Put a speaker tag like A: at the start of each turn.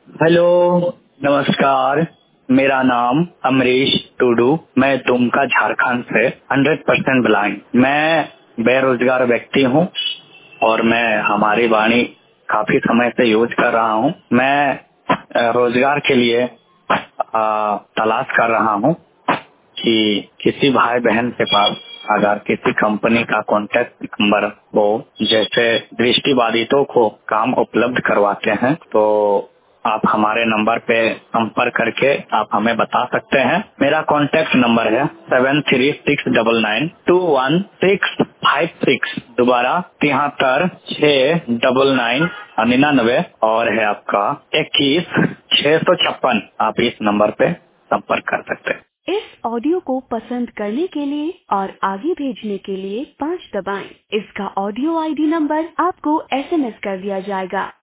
A: Hello, नमस्कार। मेरा नाम अमरीश टुडू। मैं दुमका झारखंड से 100% ब्लाइंड। मैं बेरोजगार व्यक्ति हूँ और मैं हमारी वाणी काफी समय से यूज कर रहा हूँ। मैं रोजगार के लिए तलाश कर रहा हूँ कि किसी भाई बहन के पास अगर किसी कंपनी का कॉन्टेक्ट नंबर हो, जैसे दृष्टिबाधितों को काम उपलब्ध करवाते हैं, तो आप हमारे नंबर पे संपर्क करके आप हमें बता सकते हैं। मेरा कॉन्टेक्ट नंबर है 7369921656। दोबारा 736999 और है आपका 21656। आप इस नंबर पे संपर्क कर सकते हैं।
B: इस ऑडियो को पसंद करने के लिए और आगे भेजने के लिए 5 दबाएं। इसका ऑडियो आईडी नंबर आपको एसएमएस कर दिया जाएगा।